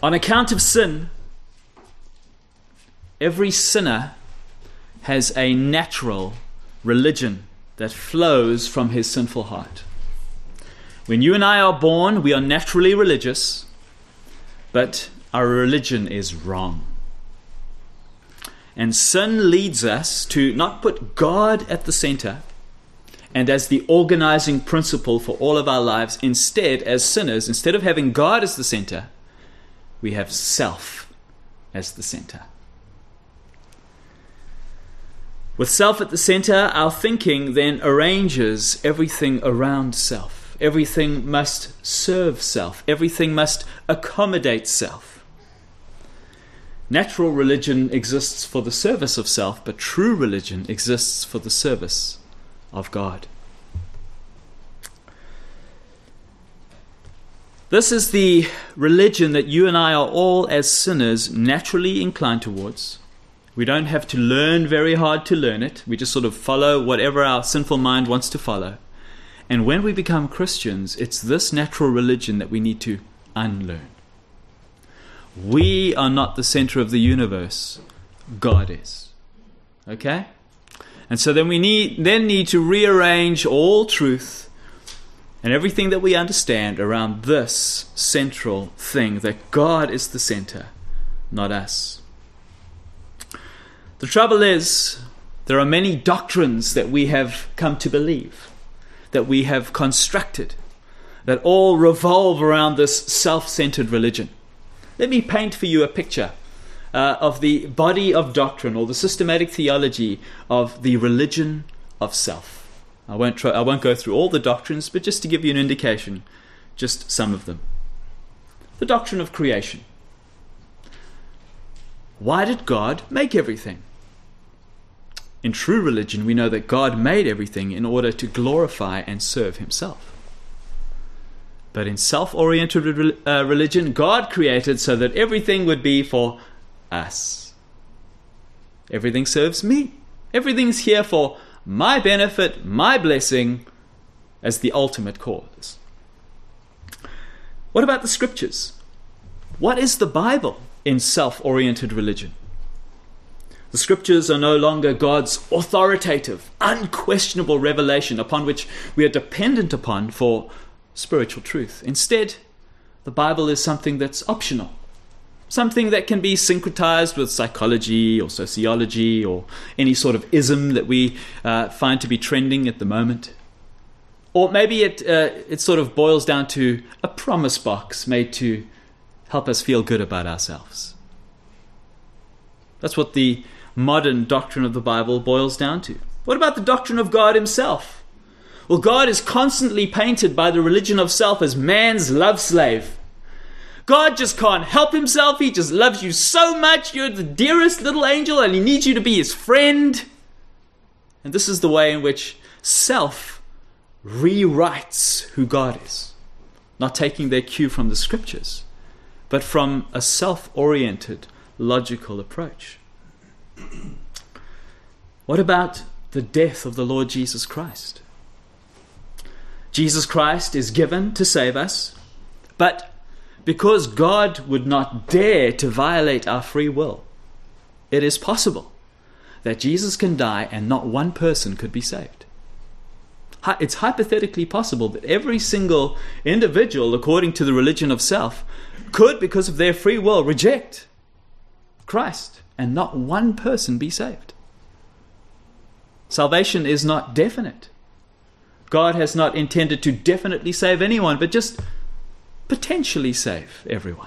On account of sin, every sinner has a natural religion that flows from his sinful heart. When you and I are born, we are naturally religious, but our religion is wrong. And sin leads us to not put God at the center and as the organizing principle for all of our lives. Instead, as sinners, instead of having God as the center, we have self as the center. With self at the center, our thinking then arranges everything around self. Everything must serve self. Everything must accommodate self. Natural religion exists for the service of self, but true religion exists for the service of God. This is the religion that you and I are all, as sinners, naturally inclined towards. We don't have to learn very hard to learn it. We just sort of follow whatever our sinful mind wants to follow. And when we become Christians, it's this natural religion that we need to unlearn. We are not the center of the universe. God is. Okay? And so then we need to rearrange all truth and everything that we understand around this central thing, that God is the center, not us. The trouble is, there are many doctrines that we have come to believe, that we have constructed, that all revolve around this self-centered religion. Let me paint for you a picture of the body of doctrine, or the systematic theology of the religion of self. I won't go through all the doctrines, but just to give you an indication, just some of them. The doctrine of creation. Why did God make everything? In true religion, we know that God made everything in order to glorify and serve himself. But in self-oriented religion, God created so that everything would be for us. Everything serves me. Everything's here for my benefit, my blessing, as the ultimate cause. What about the scriptures? What is the Bible in self-oriented religion? The scriptures are no longer God's authoritative, unquestionable revelation upon which we are dependent upon for spiritual truth. Instead, the Bible is something that's optional, something that can be syncretized with psychology or sociology or any sort of ism that we find to be trending at the moment. Or maybe it sort of boils down to a promise box made to help us feel good about ourselves. That's what the modern doctrine of the Bible boils down to. What about the doctrine of God himself? Well, God is constantly painted by the religion of self as man's love slave. God just can't help himself. He just loves you so much. You're the dearest little angel and he needs you to be his friend. And this is the way in which self rewrites who God is. Not taking their cue from the scriptures, but from a self-oriented, logical approach. What about the death of the Lord Jesus Christ? Jesus Christ is given to save us, but because God would not dare to violate our free will, it is possible that Jesus can die and not one person could be saved. It's hypothetically possible that every single individual, according to the religion of self, could, because of their free will, reject Christ and not one person be saved. Salvation is not definite. God has not intended to definitely save anyone, but just potentially save everyone.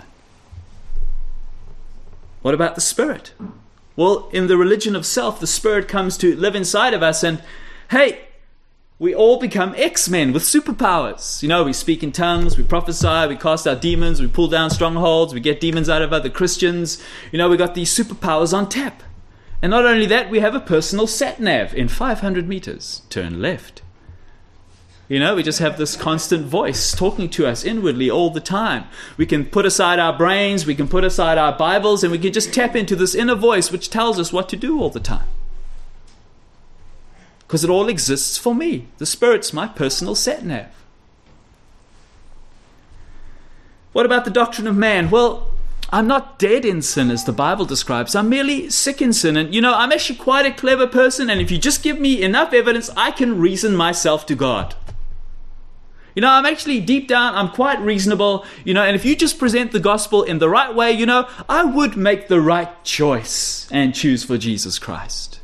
What about the Spirit? Well, in the religion of self, the Spirit comes to live inside of us and, hey, we all become X-Men with superpowers. You know, we speak in tongues, we prophesy, we cast out demons, we pull down strongholds, we get demons out of other Christians. You know, we got these superpowers on tap. And not only that, we have a personal sat-nav in 500 meters. Turn left. You know, we just have this constant voice talking to us inwardly all the time. We can put aside our brains, we can put aside our Bibles, and we can just tap into this inner voice which tells us what to do all the time. Because it all exists for me. The Spirit's my personal sat-nav. What about the doctrine of man? Well, I'm not dead in sin as the Bible describes. I'm merely sick in sin. And, I'm actually quite a clever person. And if you just give me enough evidence, I can reason myself to God. I'm actually deep down, I'm quite reasonable. And if you just present the gospel in the right way, I would make the right choice and choose for Jesus Christ.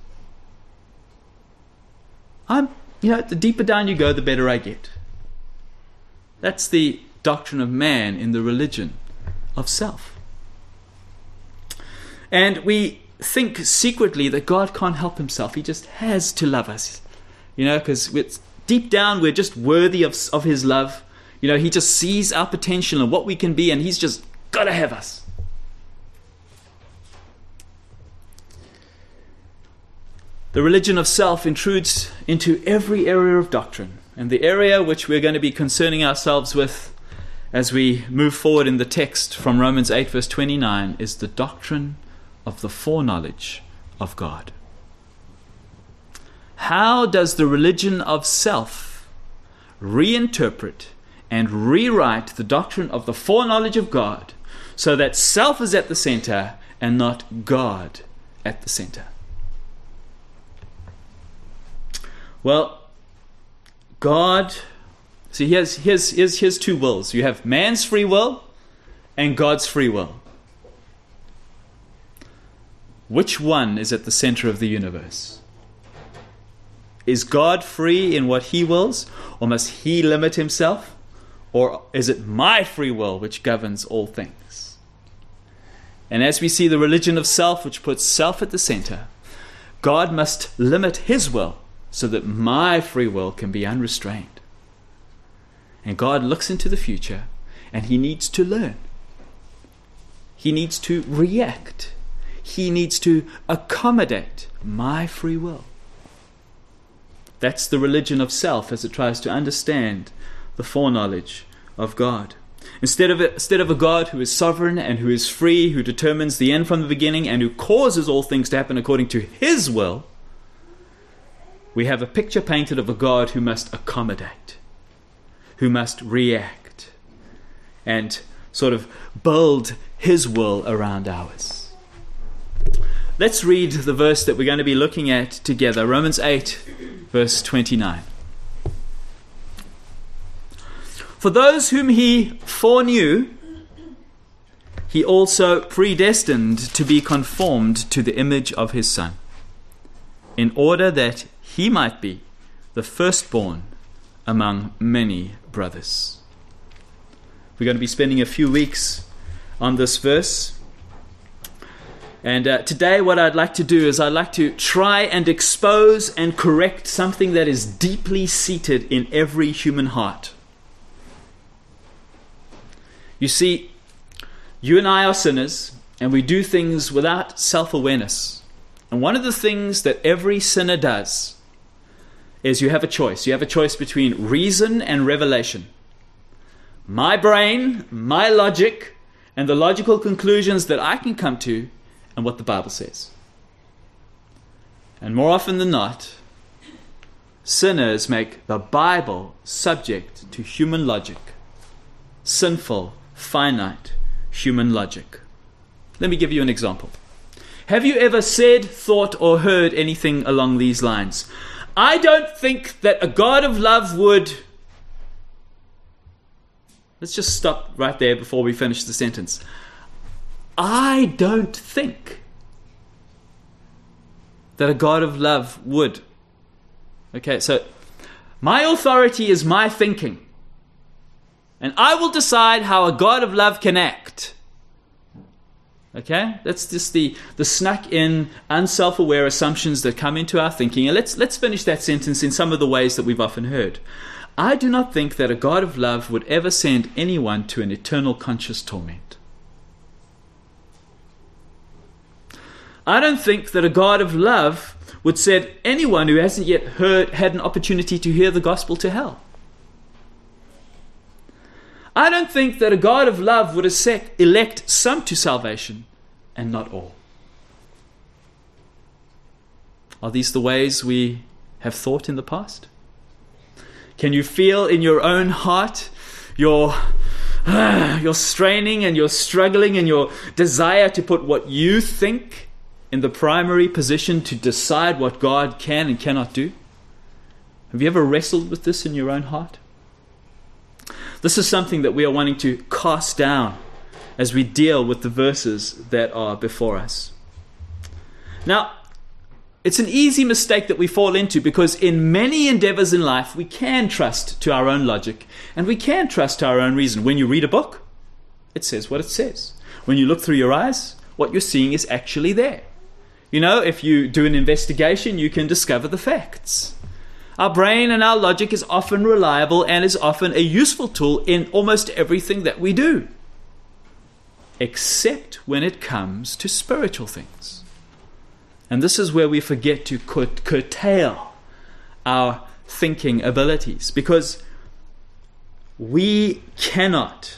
The deeper down you go, the better I get. That's the doctrine of man in the religion of self. And we think secretly that God can't help himself. He just has to love us. Because deep down we're just worthy of his love. He just sees our potential and what we can be, and he's just got to have us. The religion of self intrudes into every area of doctrine. And the area which we're going to be concerning ourselves with as we move forward in the text from Romans 8 verse 29 is the doctrine of the foreknowledge of God. How does the religion of self reinterpret and rewrite the doctrine of the foreknowledge of God so that self is at the center and not God at the center? Well, God, see, here's two wills. You have man's free will and God's free will. Which one is at the center of the universe? Is God free in what he wills, or must he limit himself? Or is it my free will which governs all things? And as we see the religion of self, which puts self at the center, God must limit his will so that my free will can be unrestrained. And God looks into the future, and he needs to learn. He needs to react. He needs to accommodate my free will. That's the religion of self as it tries to understand the foreknowledge of God. Instead of a God who is sovereign and who is free, who determines the end from the beginning, and who causes all things to happen according to his will, we have a picture painted of a God who must accommodate, who must react, and sort of build his will around ours. Let's read the verse that we're going to be looking at together, Romans 8, verse 29. For those whom he foreknew, he also predestined to be conformed to the image of his Son, in order that he might be the firstborn among many brothers. We're going to be spending a few weeks on this verse. And today what I'd like to do is I'd like to try and expose and correct something that is deeply seated in every human heart. You see, you and I are sinners, and we do things without self-awareness. And one of the things that every sinner does is you have a choice. You have a choice between reason and revelation. My brain, my logic, and the logical conclusions that I can come to, and what the Bible says. And more often than not, sinners make the Bible subject to human logic. Sinful, finite human logic. Let me give you an example. Have you ever said, thought, or heard anything along these lines? I don't think that a God of love would... Let's just stop right there before we finish the sentence. I don't think that a God of love would. Okay, so my authority is my thinking. And I will decide how a God of love can act. Okay, that's just the snuck in, unself-aware assumptions that come into our thinking. And let's finish that sentence in some of the ways that we've often heard. I do not think that a God of love would ever send anyone to an eternal conscious torment. I don't think that a God of love would send anyone who hasn't yet had an opportunity to hear the gospel to hell. I don't think that a God of love would elect some to salvation and not all. Are these the ways we have thought in the past? Can you feel in your own heart your You're straining and you're struggling and your desire to put what you think in the primary position to decide what God can and cannot do. Have you ever wrestled with this in your own heart? This is something that we are wanting to cast down as we deal with the verses that are before us. Now, it's an easy mistake that we fall into because in many endeavors in life, we can trust to our own logic and we can trust to our own reason. When you read a book, it says what it says. When you look through your eyes, what you're seeing is actually there. You know, if you do an investigation, you can discover the facts. Our brain and our logic is often reliable and is often a useful tool in almost everything that we do, except when it comes to spiritual things. And this is where we forget to curtail our thinking abilities, because we cannot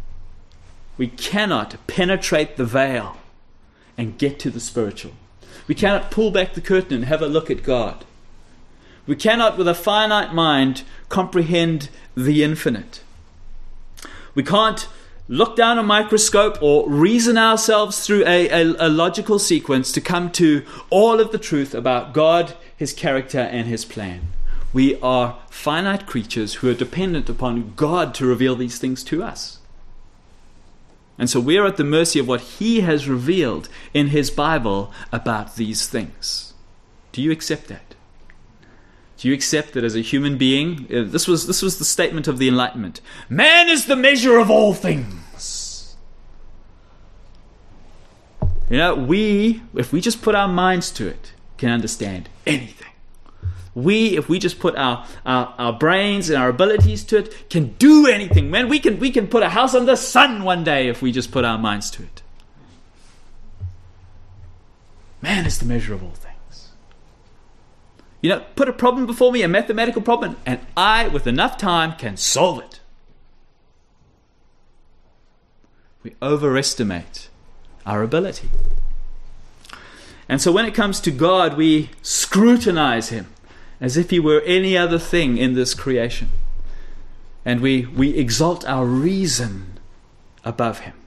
penetrate the veil and get to the spiritual. We cannot pull back the curtain and have a look at God. We cannot, with a finite mind, comprehend the infinite. We can't look down a microscope or reason ourselves through a logical sequence to come to all of the truth about God, His character, and His plan. We are finite creatures who are dependent upon God to reveal these things to us. And so we are at the mercy of what He has revealed in His Bible about these things. Do you accept that? Do you accept that as a human being? This was the statement of the Enlightenment. Man is the measure of all things. You know, if we just put our minds to it, can understand anything. If we just put our brains and our abilities to it, can do anything. Man, we can put a house on the sun one day if we just put our minds to it. Man is the measure of all things. You know, put a problem before me, a mathematical problem, and I, with enough time, can solve it. We overestimate our ability. And so when it comes to God, we scrutinize Him as if He were any other thing in this creation. And we exalt our reason above Him.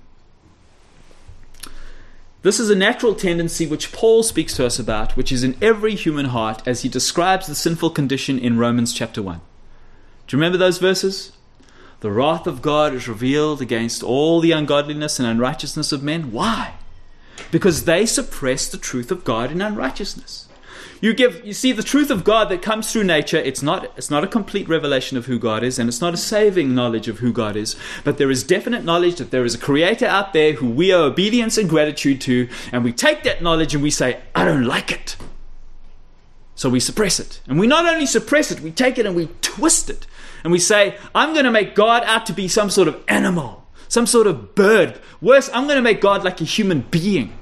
This is a natural tendency which Paul speaks to us about, which is in every human heart as he describes the sinful condition in Romans chapter 1. Do you remember those verses? The wrath of God is revealed against all the ungodliness and unrighteousness of men. Why? Because they suppress the truth of God in unrighteousness. You see the truth of God that comes through nature. It's not a complete revelation of who God is, and it's not a saving knowledge of who God is, but there is definite knowledge that there is a creator out there who we owe obedience and gratitude to, and we take that knowledge and we say, I don't like it. So we suppress it. And we not only suppress it, we take it and we twist it. And we say, I'm going to make God out to be some sort of animal, some sort of bird. Worse, I'm going to make God like a human being.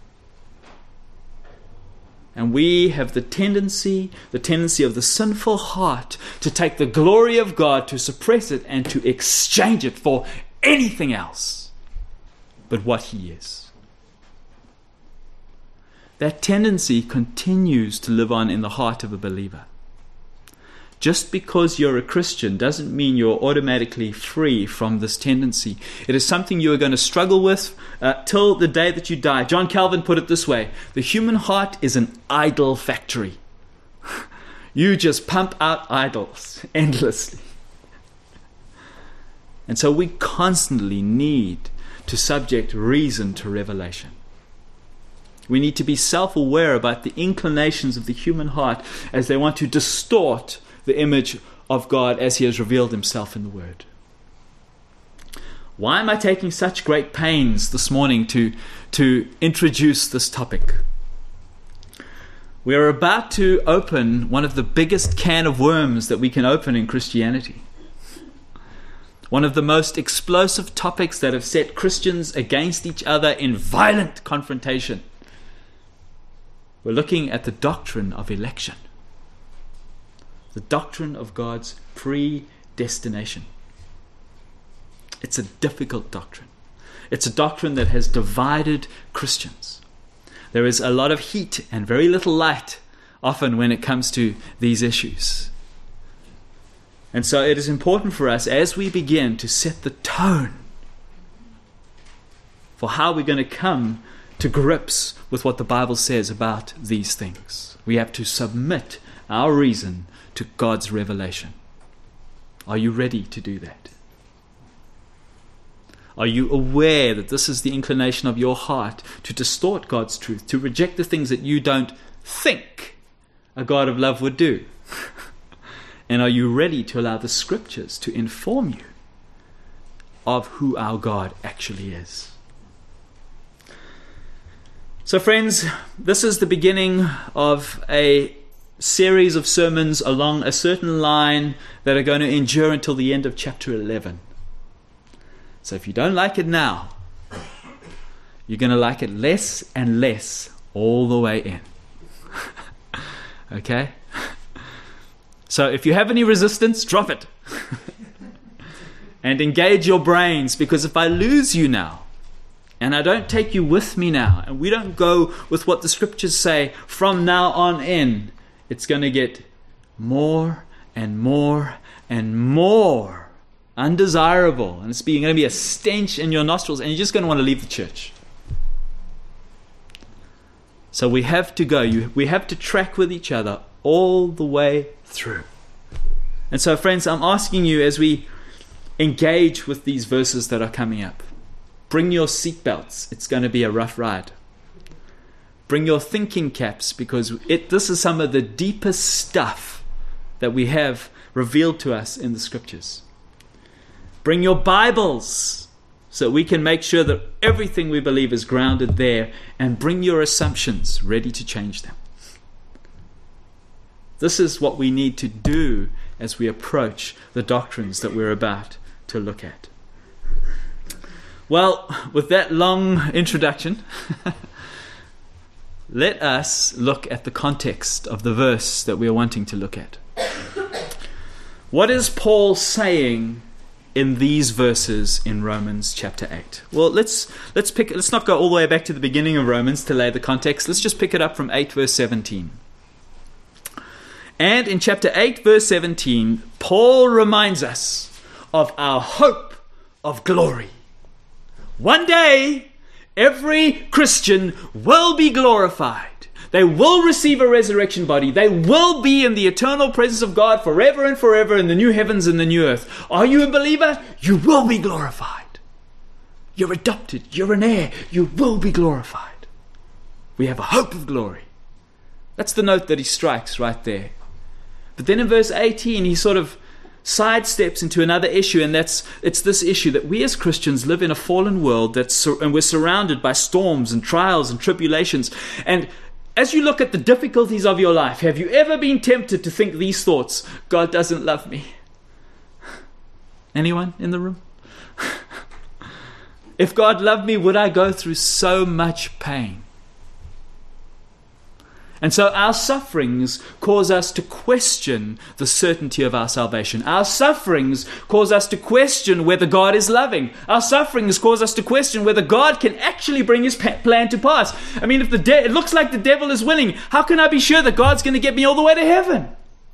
And we have the tendency of the sinful heart to take the glory of God, to suppress it, and to exchange it for anything else but what He is. That tendency continues to live on in the heart of a believer. Just because you're a Christian doesn't mean you're automatically free from this tendency. It is something you are going to struggle with till the day that you die. John Calvin put it this way: the human heart is an idol factory. You just pump out idols endlessly. And so we constantly need to subject reason to revelation. We need to be self-aware about the inclinations of the human heart as they want to distort the image of God as He has revealed Himself in the Word. Why am I taking such great pains this morning to introduce this topic? We are about to open one of the biggest can of worms that we can open in Christianity. One of the most explosive topics that have set Christians against each other in violent confrontation. We're looking at the doctrine of election. The doctrine of God's predestination. It's a difficult doctrine. It's a doctrine that has divided Christians. There is a lot of heat and very little light often when it comes to these issues. And so it is important for us as we begin to set the tone for how we're going to come to grips with what the Bible says about these things. We have to submit our reason to God's revelation. Are you ready to do that? Are you aware that this is the inclination of your heart to distort God's truth, to reject the things that you don't think a God of love would do? And are you ready to allow the Scriptures to inform you of who our God actually is? So friends, this is the beginning of a series of sermons along a certain line that are going to endure until the end of chapter 11. So if you don't like it now, you're going to like it less and less all the way in. Okay? So if you have any resistance, drop it. And engage your brains, because if I lose you now, and I don't take you with me now, and we don't go with what the Scriptures say from now on in, it's going to get more and more and more undesirable. And it's going to be a stench in your nostrils, and you're just going to want to leave the church. So we have to go. We have to track with each other all the way through. And so, friends, I'm asking you, as we engage with these verses that are coming up, bring your seatbelts. It's going to be a rough ride. Bring your thinking caps, because this is some of the deepest stuff that we have revealed to us in the Scriptures. Bring your Bibles, so we can make sure that everything we believe is grounded there, and bring your assumptions ready to change them. This is what we need to do as we approach the doctrines that we're about to look at. Well, with that long introduction, let us look at the context of the verse that we are wanting to look at. What is Paul saying in these verses in Romans chapter 8? Well, let's not go all the way back to the beginning of Romans to lay the context. Let's just pick it up from 8 verse 17. And in chapter 8 verse 17, Paul reminds us of our hope of glory. One day, every Christian will be glorified. They will receive a resurrection body. They will be in the eternal presence of God forever and forever in the new heavens and the new earth. Are you a believer? You will be glorified. You're adopted. You're an heir. You will be glorified. We have a hope of glory. That's the note that he strikes right there. But then in verse 18, he sort of sidesteps into another issue, and it's this issue that we as Christians live in a fallen world, and we're surrounded by storms and trials and tribulations. And as you look at the difficulties of your life, have you ever been tempted to think these thoughts? God doesn't love me. Anyone in the room? If God loved me, would I go through so much pain? And so our sufferings cause us to question the certainty of our salvation. Our sufferings cause us to question whether God is loving. Our sufferings cause us to question whether God can actually bring His plan to pass. I mean, if it looks like the devil is winning, how can I be sure that God's going to get me all the way to heaven?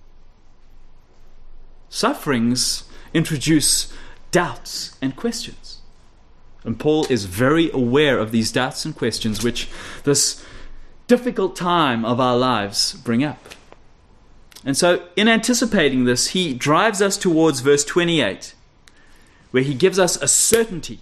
Sufferings introduce doubts and questions. And Paul is very aware of these doubts and questions which this difficult time of our lives bring up. And so in anticipating this, he drives us towards verse 28, where he gives us a certainty,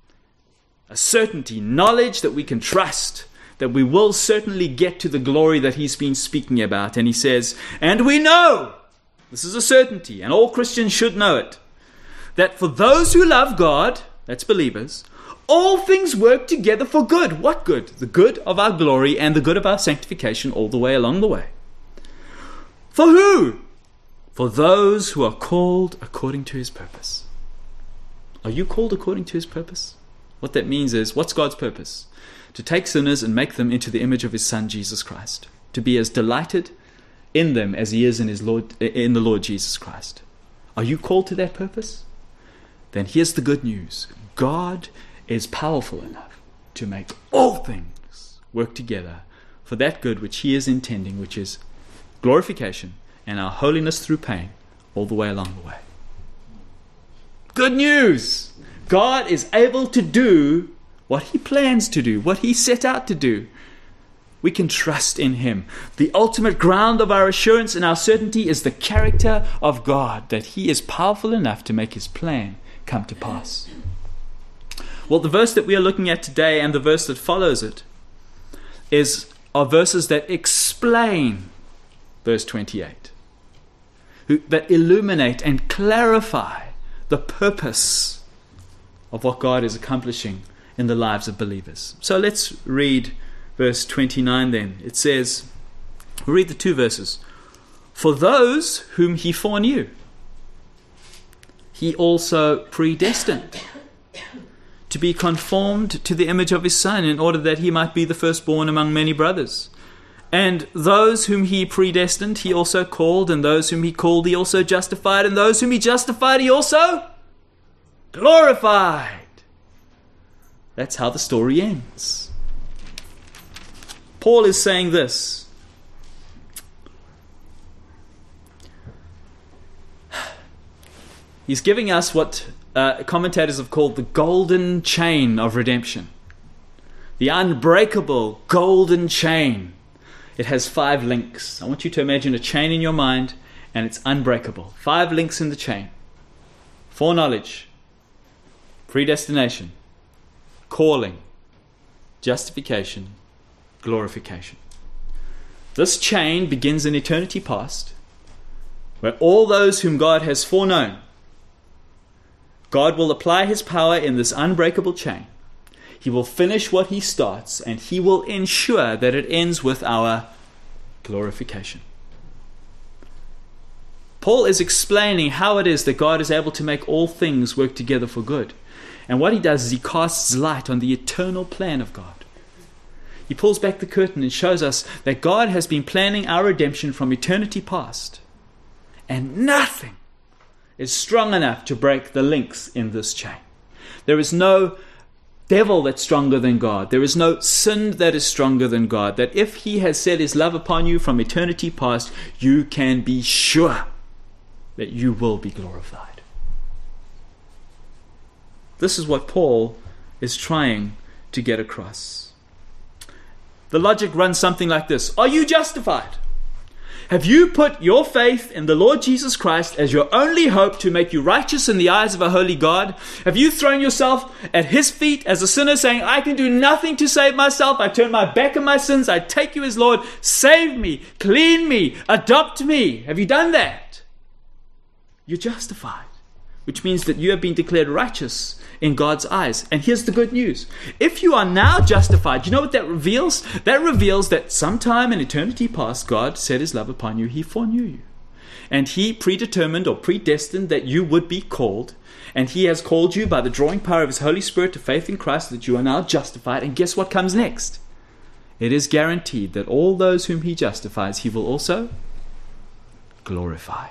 knowledge that we can trust, that we will certainly get to the glory that he's been speaking about. And he says, and we know, this is a certainty, and all Christians should know it, that for those who love God, that's believers, all things work together for good. What good? The good of our glory and the good of our sanctification all the way along the way. For who? For those who are called according to His purpose. Are you called according to His purpose? What that means is, what's God's purpose? To take sinners and make them into the image of His Son, Jesus Christ. To be as delighted in them as He is in the Lord Jesus Christ. Are you called to that purpose? Then here's the good news. God is powerful enough to make all things work together for that good which He is intending, which is glorification and our holiness through pain all the way along the way. Good news! God is able to do what he plans to do, what he set out to do, we can trust in him. The ultimate ground of our assurance and our certainty is the character of God, that he is powerful enough to make his plan come to pass. Well, the verse that we are looking at today and the verse that follows it are verses that explain verse 28, that illuminate and clarify the purpose of what God is accomplishing in the lives of believers. So let's read verse 29 then. It says, we'll read the two verses. For those whom he foreknew, he also predestined to be conformed to the image of his Son, in order that he might be the firstborn among many brothers. And those whom he predestined, he also called, and those whom he called, he also justified, and those whom he justified, he also glorified. That's how the story ends. Paul is saying this. He's giving us what commentators have called the golden chain of redemption. The unbreakable golden chain. It has 5 links. I want you to imagine a chain in your mind, and it's unbreakable. 5 links in the chain. Foreknowledge, predestination, calling, justification, glorification. This chain begins in eternity past, where all those whom God has foreknown, God will apply his power in this unbreakable chain. He will finish what he starts, and he will ensure that it ends with our glorification. Paul is explaining how it is that God is able to make all things work together for good. And what he does is he casts light on the eternal plan of God. He pulls back the curtain and shows us that God has been planning our redemption from eternity past. And nothing is strong enough to break the links in this chain. There is no devil that's stronger than God. There is no sin that is stronger than God. That if he has set his love upon you from eternity past, you can be sure that you will be glorified. This is what Paul is trying to get across. The logic runs something like this. Are you justified? Have you put your faith in the Lord Jesus Christ as your only hope to make you righteous in the eyes of a holy God? Have you thrown yourself at his feet as a sinner, saying, I can do nothing to save myself. I turn my back on my sins. I take you as Lord. Save me, clean me, adopt me. Have you done that? You're justified, which means that you have been declared righteous in God's eyes. And here's the good news. If you are now justified, you know what that reveals? That reveals that sometime in eternity past, God set his love upon you. He foreknew you. And he predetermined or predestined that you would be called. And he has called you by the drawing power of his Holy Spirit to faith in Christ, that you are now justified. And guess what comes next? It is guaranteed that all those whom he justifies, he will also glorify.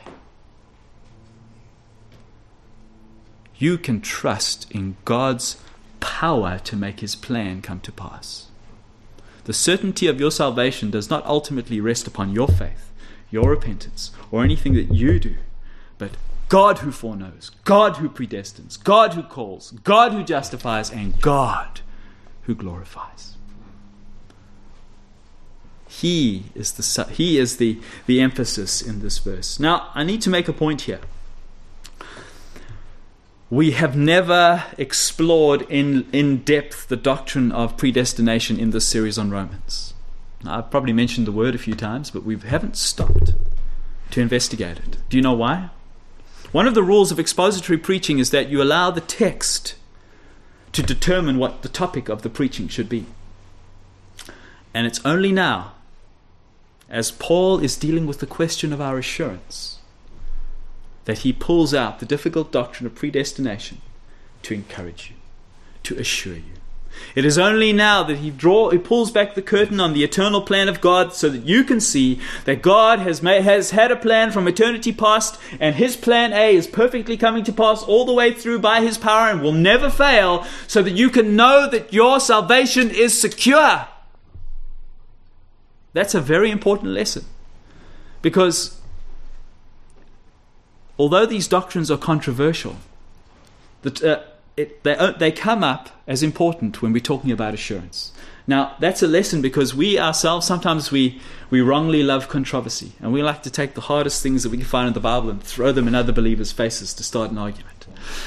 You can trust in God's power to make his plan come to pass. The certainty of your salvation does not ultimately rest upon your faith, your repentance, or anything that you do, but God who foreknows, God who predestines, God who calls, God who justifies, and God who glorifies. He is the emphasis in this verse. Now, I need to make a point here. We have never explored in depth the doctrine of predestination in this series on Romans. Now, I've probably mentioned the word a few times, but we haven't stopped to investigate it. Do you know why? One of the rules of expository preaching is that you allow the text to determine what the topic of the preaching should be. And it's only now, as Paul is dealing with the question of our assurance, that he pulls out the difficult doctrine of predestination to encourage you, to assure you. It is only now that he pulls back the curtain on the eternal plan of God, so that you can see that God has had a plan from eternity past, and his plan A is perfectly coming to pass all the way through by his power and will never fail, so that you can know that your salvation is secure. That's a very important lesson, because although these doctrines are controversial, they come up as important when we're talking about assurance. Now, that's a lesson because we ourselves, sometimes we wrongly love controversy, and we like to take the hardest things that we can find in the Bible and throw them in other believers' faces to start an argument.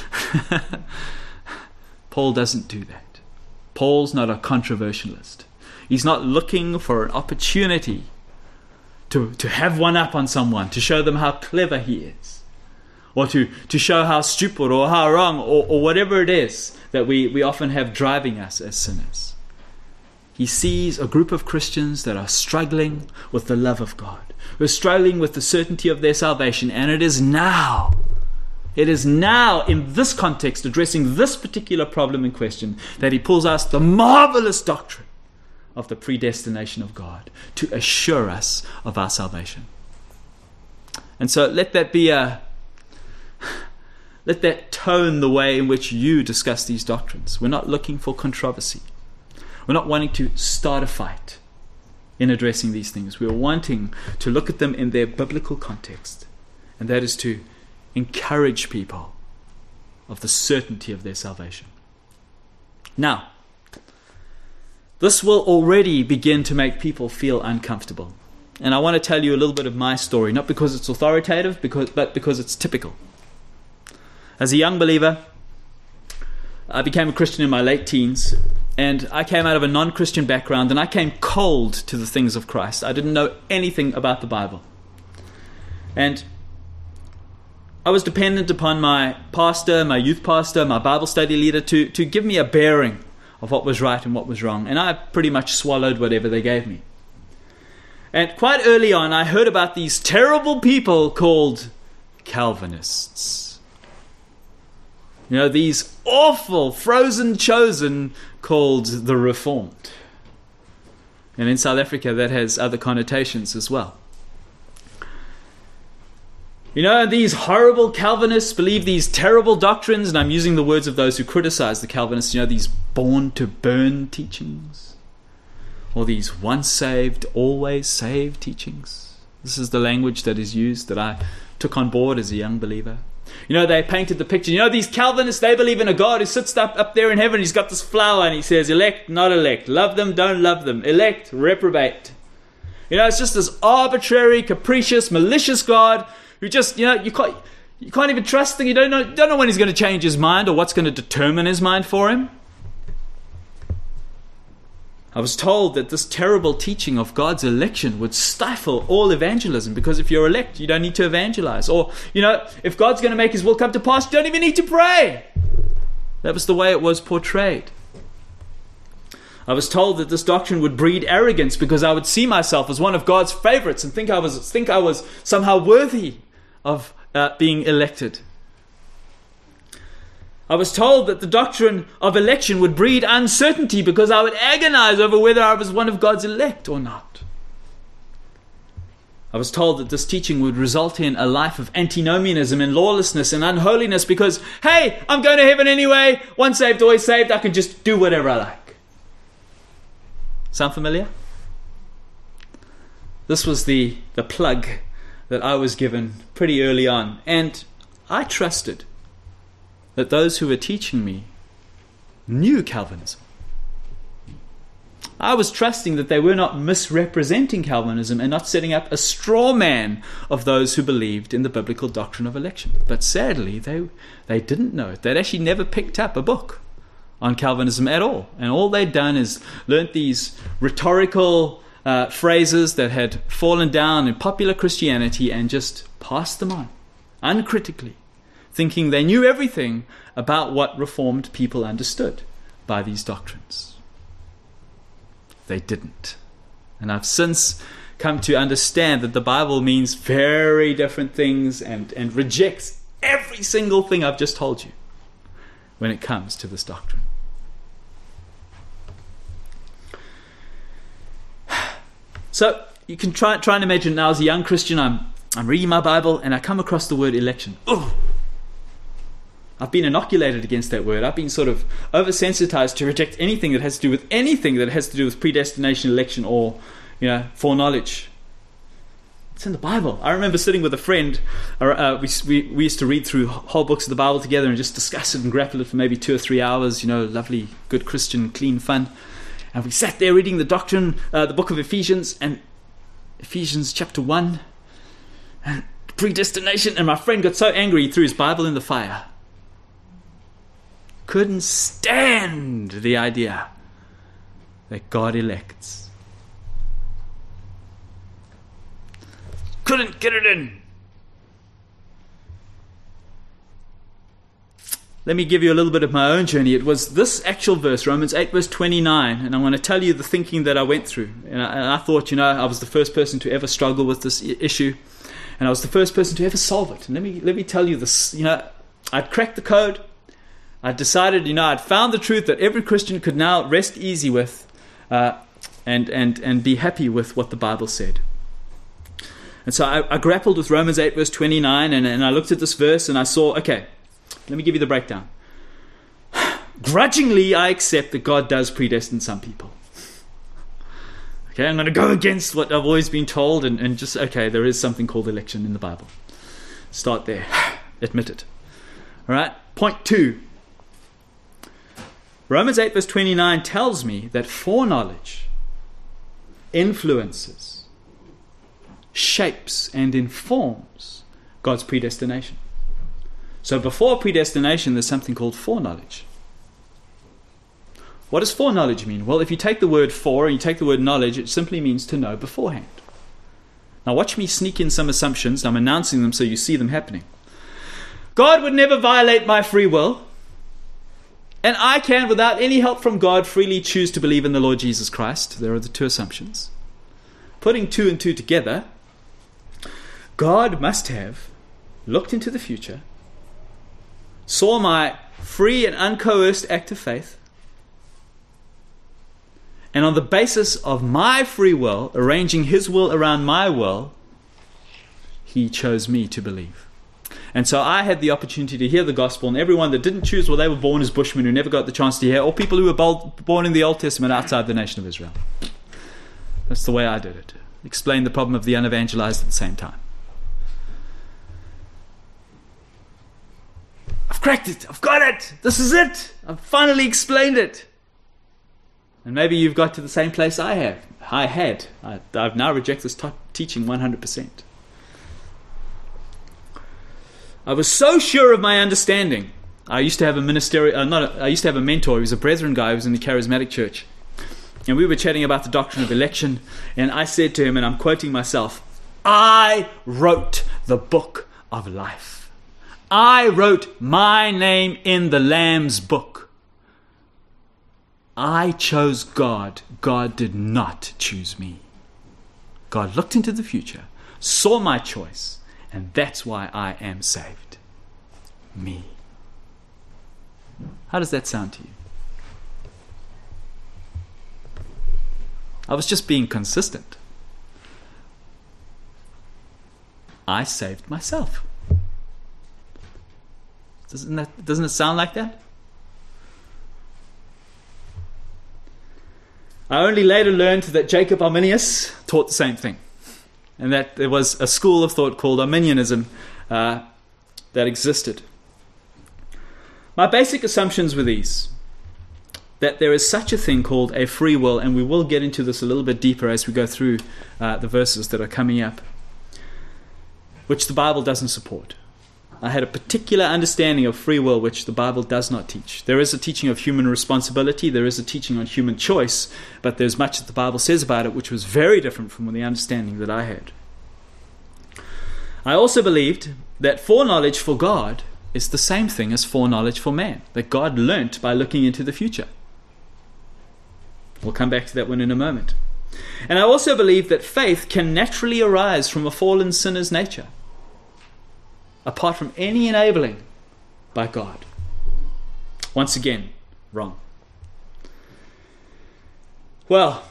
Paul doesn't do that. Paul's not a controversialist. He's not looking for an opportunity to have one up on someone, to show them how clever he is, or to show how stupid or how wrong or whatever it is that we often have driving us as sinners. He sees a group of Christians that are struggling with the love of God, who are struggling with the certainty of their salvation, and it is now in this context, addressing this particular problem in question, that he pulls us the marvelous doctrine of the predestination of God to assure us of our salvation. And so let that tone the way in which you discuss these doctrines. We're not looking for controversy. We're not wanting to start a fight in addressing these things. We're wanting to look at them in their biblical context, and that is to encourage people of the certainty of their salvation. Now, this will already begin to make people feel uncomfortable. And I want to tell you a little bit of my story, not because it's authoritative, but because it's typical. As a young believer, I became a Christian in my late teens, and I came out of a non-Christian background, and I came cold to the things of Christ. I didn't know anything about the Bible. And I was dependent upon my pastor, my youth pastor, my Bible study leader to give me a bearing of what was right and what was wrong. And I pretty much swallowed whatever they gave me. And quite early on, I heard about these terrible people called Calvinists. You know, these awful, frozen chosen called the Reformed. And in South Africa, that has other connotations as well. You know, these horrible Calvinists believe these terrible doctrines, and I'm using the words of those who criticize the Calvinists, you know, these born to burn teachings, or these once saved, always saved teachings. This is the language that is used that I took on board as a young believer. You know, they painted the picture. You know, these Calvinists, they believe in a God who sits up there in heaven. He's got this flower and he says, elect, not elect. Love them, don't love them. Elect, reprobate. You know, it's just this arbitrary, capricious, malicious God who just, you know, you can't even trust him. You don't know when he's going to change his mind or what's going to determine his mind for him. I was told that this terrible teaching of God's election would stifle all evangelism, because if you're elect, you don't need to evangelize. Or, you know, if God's going to make his will come to pass, you don't even need to pray. That was the way it was portrayed. I was told that this doctrine would breed arrogance, because I would see myself as one of God's favorites and think I was somehow worthy of being elected. I was told that the doctrine of election would breed uncertainty, because I would agonize over whether I was one of God's elect or not. I was told that this teaching would result in a life of antinomianism and lawlessness and unholiness, because, hey, I'm going to heaven anyway. Once saved, always saved. I can just do whatever I like. Sound familiar? This was the plug that I was given pretty early on, and I trusted that those who were teaching me knew Calvinism. I was trusting that they were not misrepresenting Calvinism and not setting up a straw man of those who believed in the biblical doctrine of election. But sadly, they didn't know it. They'd actually never picked up a book on Calvinism at all. And all they'd done is learnt these rhetorical phrases that had fallen down in popular Christianity and just passed them on, uncritically, thinking they knew everything about what Reformed people understood by these doctrines. They didn't. And I've since come to understand that the Bible means very different things and rejects every single thing I've just told you when it comes to this doctrine. So you can try and imagine now, as a young Christian, I'm reading my Bible and I come across the word election. Oh! I've been inoculated against that word. I've been sort of oversensitized to reject anything that has to do with predestination, election, or, you know, foreknowledge. It's in the Bible. I remember sitting with a friend. We used to read through whole books of the Bible together and just discuss it and grapple it for maybe 2 or 3 hours. Lovely, good Christian, clean fun. And we sat there reading the doctrine, the book of Ephesians, and Ephesians chapter 1, and predestination. And my friend got so angry he threw his Bible in the fire. Couldn't stand the idea that God elects. Couldn't get it in. Let me give you a little bit of my own journey. It was this actual verse, Romans 8 verse 29, and I'm going to tell you the thinking that I went through. And I thought, I was the first person to ever struggle with this issue, and I was the first person to ever solve it. And let me tell you this. I'd cracked the code. I'd decided, I'd found the truth that every Christian could now rest easy with, and be happy with what the Bible said. And so I grappled with Romans 8 verse 29, and I looked at this verse and I saw, okay, let me give you the breakdown. Grudgingly, I accept that God does predestine some people. Okay, I'm going to go against what I've always been told and just, okay, there is something called election in the Bible. Start there. Admit it. All right, point 2. Romans 8 verse 29 tells me that foreknowledge influences, shapes and informs God's predestination. So before predestination, there's something called foreknowledge. What does foreknowledge mean? Well, if you take the word fore and you take the word knowledge, it simply means to know beforehand. Now watch me sneak in some assumptions. I'm announcing them so you see them happening. God would never violate my free will, and I can, without any help from God, freely choose to believe in the Lord Jesus Christ. There are the 2 assumptions. Putting 2 and 2 together, God must have looked into the future, saw my free and uncoerced act of faith, and on the basis of my free will, arranging his will around my will, he chose me to believe. And so I had the opportunity to hear the gospel, and everyone that didn't choose, well, they were born as Bushmen who never got the chance to hear, or people who were born in the Old Testament outside the nation of Israel. That's the way I did it. Explain the problem of the unevangelized at the same time. I've cracked it. I've got it. This is it. I've finally explained it. And maybe you've got to the same place I have. I've now rejected this teaching 100%. I was so sure of my understanding. I used to have a mentor. He was a Brethren guy who was in the charismatic church. And we were chatting about the doctrine of election. And I said to him, and I'm quoting myself, I wrote the book of life. I wrote my name in the Lamb's book. I chose God. God did not choose me. God looked into the future, saw my choice, and that's why I am saved. Me. How does that sound to you? I was just being consistent. I saved myself. Doesn't it sound like that? I only later learned that Jacob Arminius taught the same thing, and that there was a school of thought called Arminianism that existed. My basic assumptions were these: that there is such a thing called a free will, and we will get into this a little bit deeper as we go through the verses that are coming up, which the Bible doesn't support. I had a particular understanding of free will which the Bible does not teach. There is a teaching of human responsibility, there is a teaching on human choice, but there's much that the Bible says about it which was very different from the understanding that I had. I also believed that foreknowledge for God is the same thing as foreknowledge for man, that God learnt by looking into the future. We'll come back to that one in a moment. And I also believe that faith can naturally arise from a fallen sinner's nature, apart from any enabling by God. Once again, wrong. Well,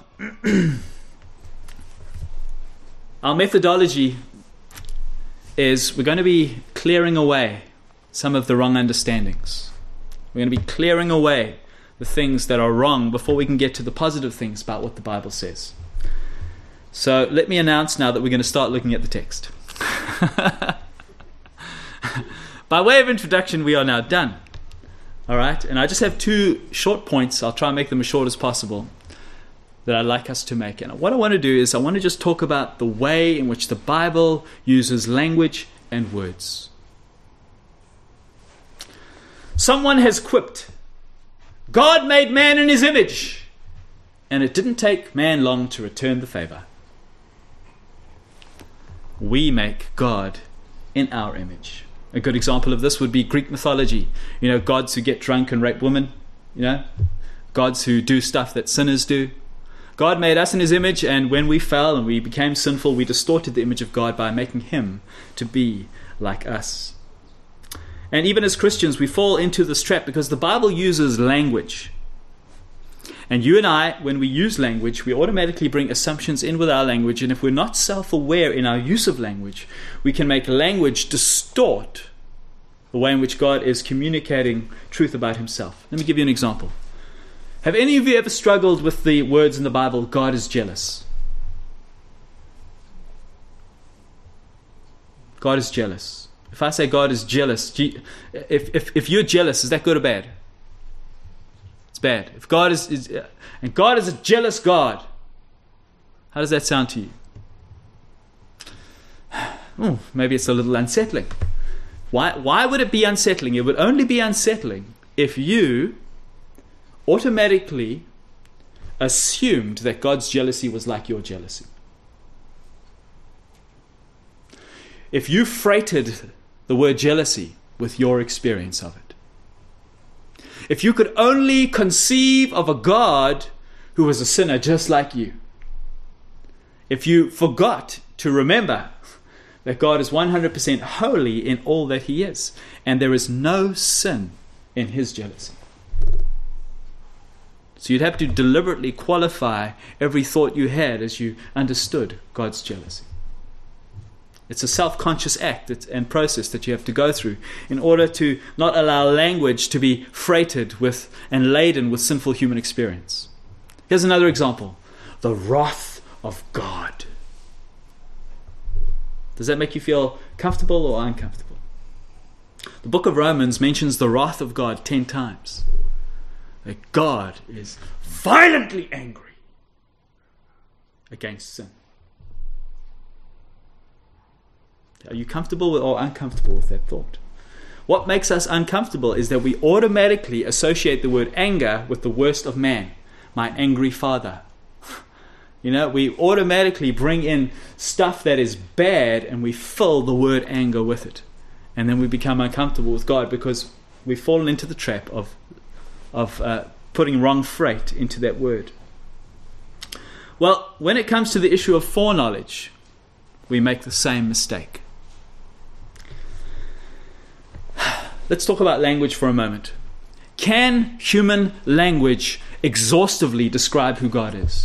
our methodology is we're going to be clearing away some of the wrong understandings. We're going to be clearing away the things that are wrong before we can get to the positive things about what the Bible says. So let me announce now that we're going to start looking at the text. By way of introduction, we are now done. All right? And I just have 2 short points. I'll try and make them as short as possible that I'd like us to make. And what I want to do is I want to just talk about the way in which the Bible uses language and words. Someone has quipped, God made man in his image, and it didn't take man long to return the favor. We make God in our image. A good example of this would be Greek mythology. You know, gods who get drunk and rape women. You know, gods who do stuff that sinners do. God made us in his image, and when we fell and we became sinful, we distorted the image of God by making him to be like us. And even as Christians, we fall into this trap because the Bible uses language. And you and I, when we use language, we automatically bring assumptions in with our language. And if we're not self-aware in our use of language, we can make language distort the way in which God is communicating truth about himself. Let me give you an example. Have any of you ever struggled with the words in the Bible, God is jealous? God is jealous. If I say God is jealous, if you're jealous, is that good or bad? It's bad. If God is and God is a jealous God, how does that sound to you? Oh, maybe it's a little unsettling. Why would it be unsettling? It would only be unsettling if you automatically assumed that God's jealousy was like your jealousy. If you freighted the word jealousy with your experience of it. If you could only conceive of a God who was a sinner just like you. If you forgot to remember that God is 100% holy in all that he is, and there is no sin in his jealousy. So you'd have to deliberately qualify every thought you had as you understood God's jealousy. It's a self-conscious act and process that you have to go through in order to not allow language to be freighted with and laden with sinful human experience. Here's another example. The wrath of God. Does that make you feel comfortable or uncomfortable? The book of Romans mentions the wrath of God 10 times. That God is violently angry against sin. Are you comfortable or uncomfortable with that thought? What makes us uncomfortable is that we automatically associate the word anger with the worst of man. My angry father. You know, we automatically bring in stuff that is bad and we fill the word anger with it. And then we become uncomfortable with God because we've fallen into the trap of putting wrong freight into that word. Well, when it comes to the issue of foreknowledge, we make the same mistake. Let's talk about language for a moment. Can human language exhaustively describe who God is?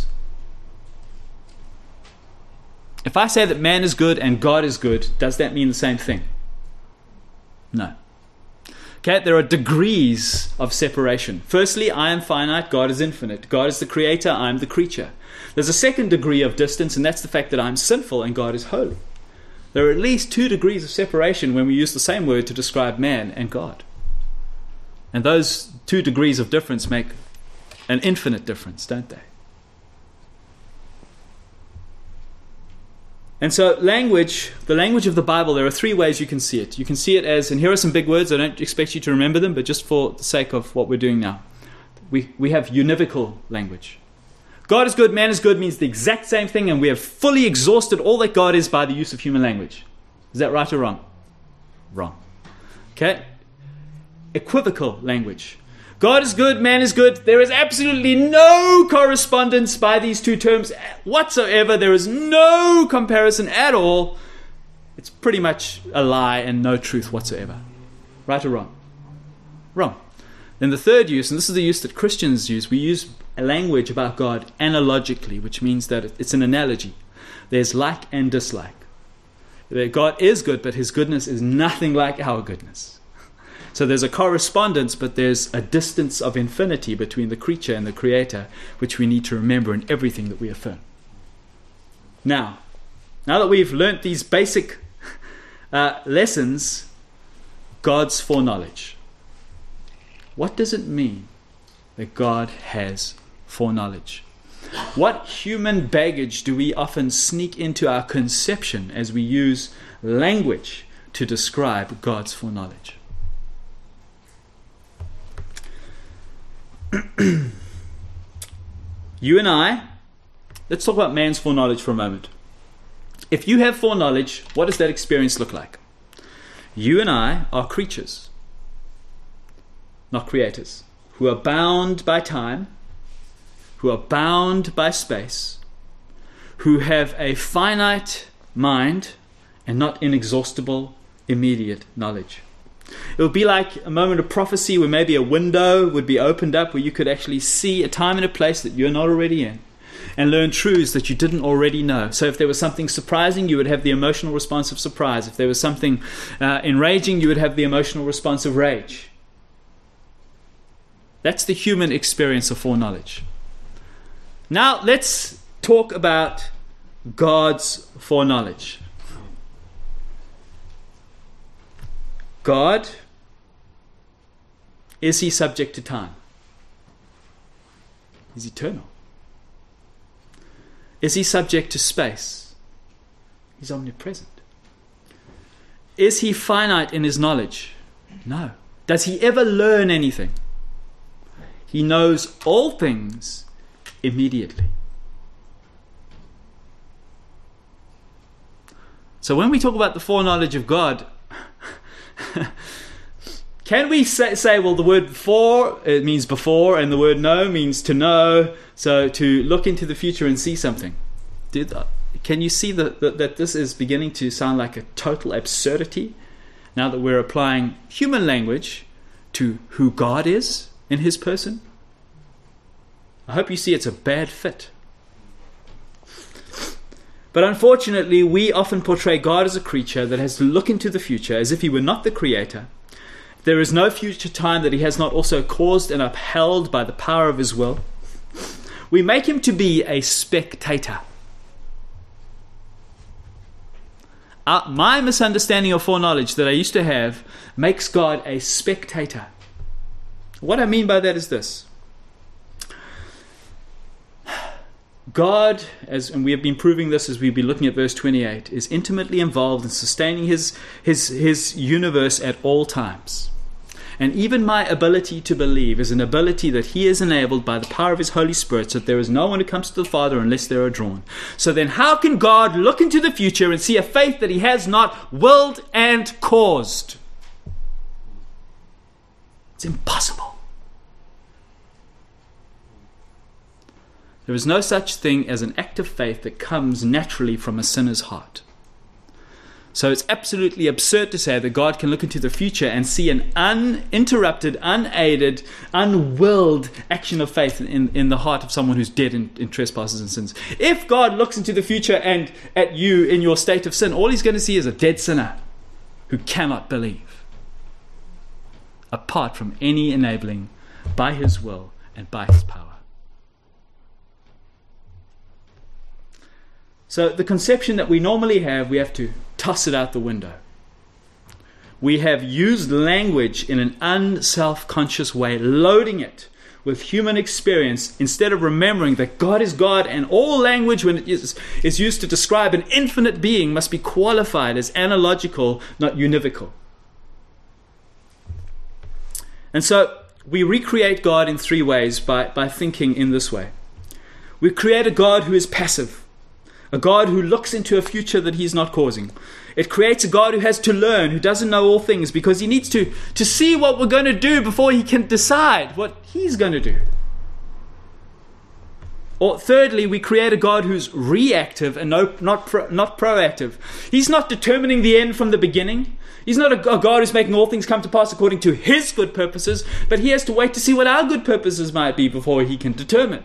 If I say that man is good and God is good, does that mean the same thing? No. Okay, there are degrees of separation. Firstly, I am finite, God is infinite. God is the creator, I am the creature. There's a second degree of distance, and that's the fact that I'm sinful and God is holy. There are at least 2 degrees of separation when we use the same word to describe man and God. And those 2 degrees of difference make an infinite difference, don't they? And so language, the language of the Bible, there are 3 ways you can see it. You can see it as, and here are some big words, I don't expect you to remember them, but just for the sake of what we're doing now. We have univocal language. God is good, man is good means the exact same thing, and we have fully exhausted all that God is by the use of human language. Is that right or wrong? Wrong. Okay? Equivocal language. God is good, man is good. There is absolutely no correspondence by these 2 terms whatsoever. There is no comparison at all. It's pretty much a lie and no truth whatsoever. Right or wrong? Wrong. Then the third use, and this is the use that Christians use, we use a language about God analogically, which means that it's an analogy. There's like and dislike. That God is good, but his goodness is nothing like our goodness. So there's a correspondence, but there's a distance of infinity between the creature and the creator, which we need to remember in everything that we affirm. Now that we've learnt these basic lessons, God's foreknowledge. What does it mean that God has foreknowledge? What human baggage do we often sneak into our conception as we use language to describe God's foreknowledge? You and I, let's talk about man's foreknowledge for a moment. If you have foreknowledge, what does that experience look like? You and I are creatures, not creators, who are bound by time, who are bound by space, who have a finite mind and not inexhaustible, immediate knowledge. It would be like a moment of prophecy where maybe a window would be opened up where you could actually see a time and a place that you're not already in and learn truths that you didn't already know. So if there was something surprising, you would have the emotional response of surprise. If there was something enraging, you would have the emotional response of rage. That's the human experience of foreknowledge. Now let's talk about God's foreknowledge. God, is he subject to time? He's eternal. Is he subject to space? He's omnipresent. Is he finite in his knowledge? No. Does he ever learn anything? He knows all things immediately. So when we talk about the foreknowledge of God, can we say, well, the word for, it means before, and the word know means to know, so to look into the future and see something. Can you see that this is beginning to sound like a total absurdity now that we're applying human language to who God is in his person? I hope you see it's a bad fit. But unfortunately, we often portray God as a creature that has to look into the future as if he were not the creator. There is no future time that he has not also caused and upheld by the power of his will. We make him to be a spectator. My misunderstanding of foreknowledge that I used to have makes God a spectator. What I mean by that is this. God, and we have been proving this as we've been looking at verse 28, is intimately involved in sustaining his universe at all times. And even my ability to believe is an ability that he is enabled by the power of his Holy Spirit, so that there is no one who comes to the Father unless they are drawn. So then how can God look into the future and see a faith that he has not willed and caused? It's impossible. There is no such thing as an act of faith that comes naturally from a sinner's heart. So it's absolutely absurd to say that God can look into the future and see an uninterrupted, unaided, unwilled action of faith in the heart of someone who's dead in trespasses and sins. If God looks into the future and at you in your state of sin, all he's going to see is a dead sinner who cannot believe, apart from any enabling by his will and by his power. So the conception that we normally have, we have to toss it out the window. We have used language in an unself-conscious way, loading it with human experience instead of remembering that God is God, and all language, when it is used to describe an infinite being, must be qualified as analogical, not univocal. And so we recreate God in three ways by thinking in this way. We create a God who is passive, a God who looks into a future that he's not causing. It creates a God who has to learn, who doesn't know all things, because he needs to see what we're going to do before he can decide what he's going to do. Or thirdly, we create a God who's reactive and not proactive. He's not determining the end from the beginning. He's not a God who's making all things come to pass according to his good purposes, but he has to wait to see what our good purposes might be before he can determine.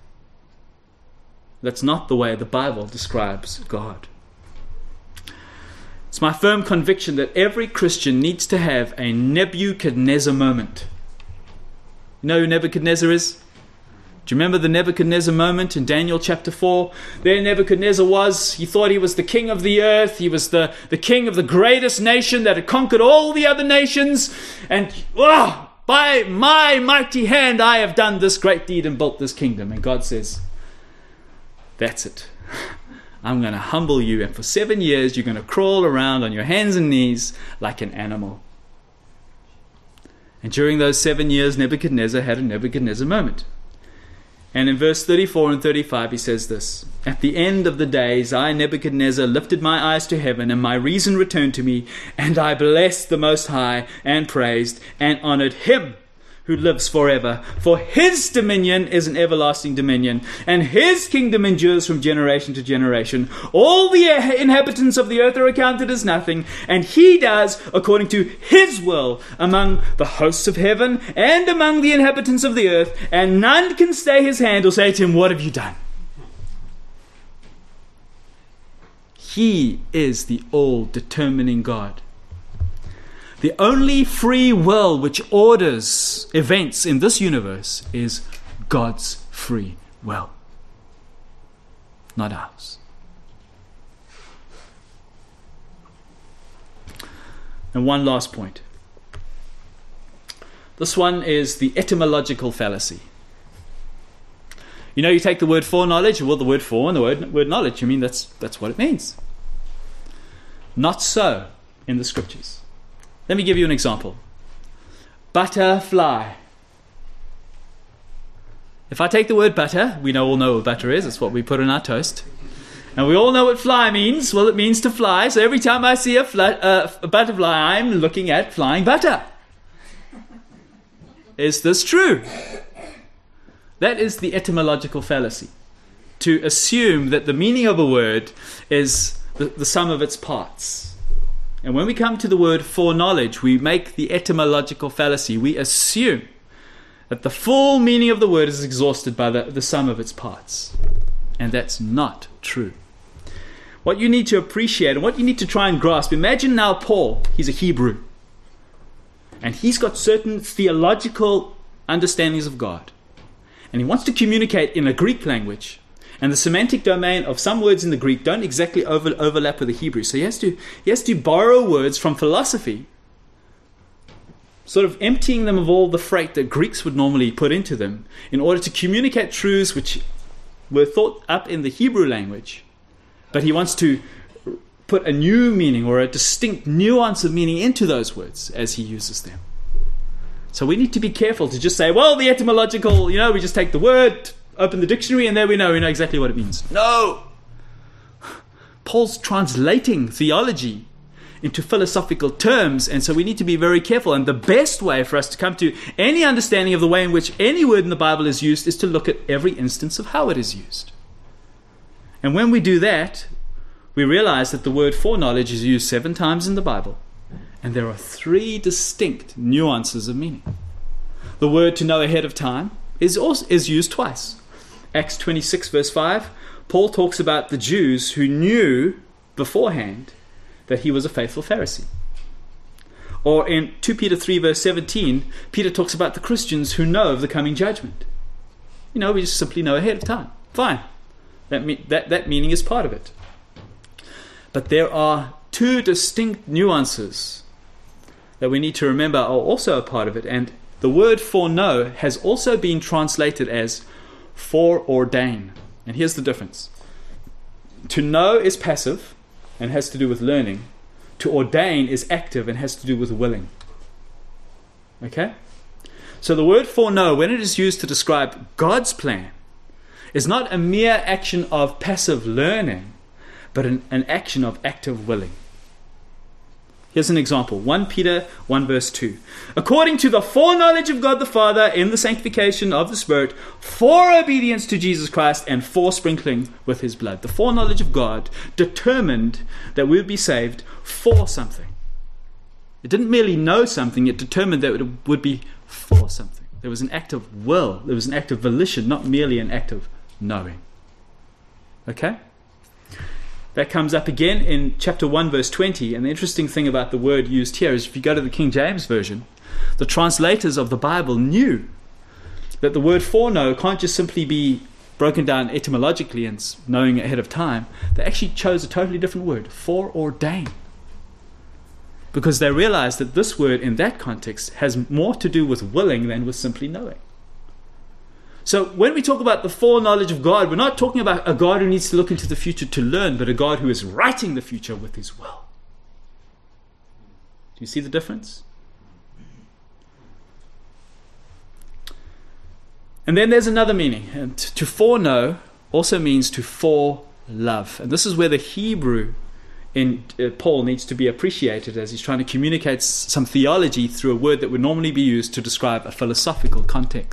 That's not the way the Bible describes God. It's my firm conviction that every Christian needs to have a Nebuchadnezzar moment. You know who Nebuchadnezzar is? Do you remember the Nebuchadnezzar moment in Daniel chapter 4? There Nebuchadnezzar was. He thought he was the king of the earth. He was the king of the greatest nation that had conquered all the other nations. And by my mighty hand I have done this great deed and built this kingdom. And God says, that's it. I'm going to humble you. And for 7 years you're going to crawl around on your hands and knees like an animal. And during those 7 years, Nebuchadnezzar had a Nebuchadnezzar moment. And in verse 34 and 35, he says this: At the end of the days, I, Nebuchadnezzar, lifted my eyes to heaven, and my reason returned to me, and I blessed the Most High, and praised and honored him who lives forever. For his dominion is an everlasting dominion, and his kingdom endures from generation to generation. All the inhabitants of the earth are accounted as nothing, and he does according to his will among the hosts of heaven and among the inhabitants of the earth, and none can stay his hand or say to him, what have you done? He is the all-determining God. The only free will which orders events in this universe is God's free will, not ours. And one last point. This one is the etymological fallacy. You know, you take the word foreknowledge, well, the word fore and the word knowledge. I mean, that's what it means. Not so in the scriptures. Let me give you an example. Butterfly. If I take the word butter, we all know what butter is. It's what we put on our toast. And we all know what fly means. Well, it means to fly. So every time I see a butterfly, I'm looking at flying butter. Is this true? That is the etymological fallacy. To assume that the meaning of a word is the sum of its parts. And when we come to the word foreknowledge, we make the etymological fallacy. We assume that the full meaning of the word is exhausted by the sum of its parts. And that's not true. What you need to appreciate and what you need to try and grasp, imagine now Paul, he's a Hebrew. And he's got certain theological understandings of God. And he wants to communicate in a Greek language. And the semantic domain of some words in the Greek don't exactly overlap with the Hebrew. So he has to borrow words from philosophy, sort of emptying them of all the freight that Greeks would normally put into them, in order to communicate truths which were thought up in the Hebrew language. But he wants to put a new meaning or a distinct nuance of meaning into those words as he uses them. So we need to be careful to just say, well, the etymological, we just take the word, open the dictionary, and there we know exactly what it means. No! Paul's translating theology into philosophical terms, and so we need to be very careful. And the best way for us to come to any understanding of the way in which any word in the Bible is used is to look at every instance of how it is used. And when we do that, we realize that the word foreknowledge is used 7 times in the Bible, and there are 3 distinct nuances of meaning. The word to know ahead of time is used twice. Acts 26 verse 5, Paul talks about the Jews who knew beforehand that he was a faithful Pharisee. Or in 2 Peter 3 verse 17, Peter talks about the Christians who know of the coming judgment. We just simply know ahead of time. Fine. That meaning is part of it. But there are 2 distinct nuances that we need to remember are also a part of it. And the word foreknow has also been translated as foreordain. And here's the difference. To know is passive and has to do with learning. To ordain is active and has to do with willing. Okay? So the word foreknow, when it is used to describe God's plan, is not a mere action of passive learning, but an action of active willing. Here's an example. 1 Peter 1 verse 2. According to the foreknowledge of God the Father in the sanctification of the Spirit, for obedience to Jesus Christ and for sprinkling with his blood. The foreknowledge of God determined that we would be saved for something. It didn't merely know something, it determined that it would be for something. There was an act of will, there was an act of volition, not merely an act of knowing. Okay? That comes up again in chapter 1 verse 20, and the interesting thing about the word used here is if you go to the King James Version, the translators of the Bible knew that the word foreknow can't just simply be broken down etymologically and knowing ahead of time. They actually chose a totally different word, foreordain. Because they realized that this word in that context has more to do with willing than with simply knowing. So when we talk about the foreknowledge of God, we're not talking about a God who needs to look into the future to learn, but a God who is writing the future with his will. Do you see the difference? And then there's another meaning. And to foreknow also means to forelove. And this is where the Hebrew in Paul needs to be appreciated as he's trying to communicate some theology through a word that would normally be used to describe a philosophical content.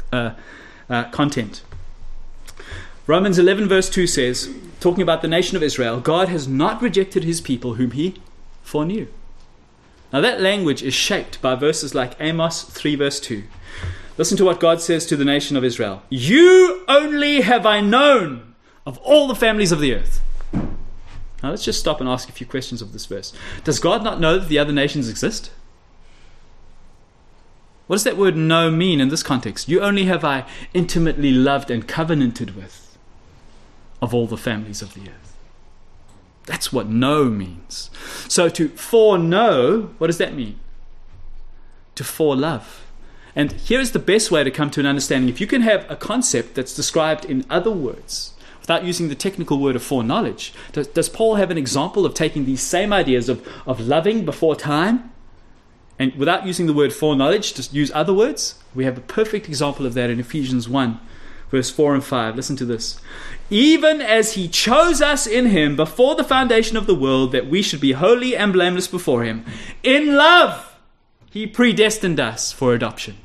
Romans 11 verse 2 says, talking about the nation of Israel, God has not rejected his people whom he foreknew. Now that language is shaped by verses like Amos 3 verse 2. Listen to what God says to the nation of Israel. You only have I known of all the families of the earth. Now let's just stop and ask a few questions of this verse. Does God not know that the other nations exist? What does that word know mean in this context? You only have I intimately loved and covenanted with of all the families of the earth. That's what know means. So to foreknow, what does that mean? To forelove. And here is the best way to come to an understanding. If you can have a concept that's described in other words, without using the technical word of foreknowledge, does Paul have an example of taking these same ideas of loving before time, and without using the word foreknowledge, just use other words? We have a perfect example of that in Ephesians 1, verse 4 and 5. Listen to this. Even as he chose us in him before the foundation of the world, that we should be holy and blameless before him, in love he predestined us for adoption.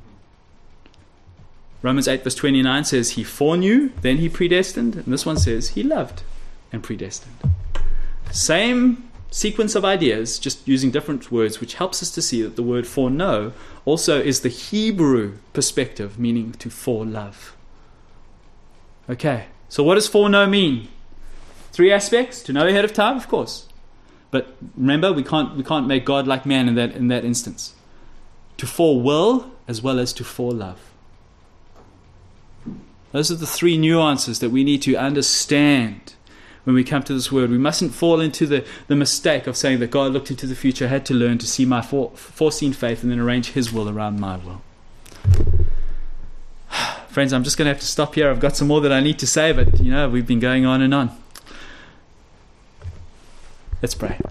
Romans 8 verse 29 says he foreknew, then he predestined. And this one says he loved and predestined. Same sequence of ideas, just using different words, which helps us to see that the word foreknow also is the Hebrew perspective, meaning to forelove. Okay, so what does foreknow mean? 3 aspects. To know ahead of time, of course. But remember, we can't make God like man in that instance. To forewill as well as to forelove. Those are the 3 nuances that we need to understand when we come to this word. We mustn't fall into the mistake of saying that God looked into the future, had to learn to see my foreseen faith and then arrange his will around my will. Friends, I'm just going to have to stop here. I've got some more that I need to say, but we've been going on and on. Let's pray.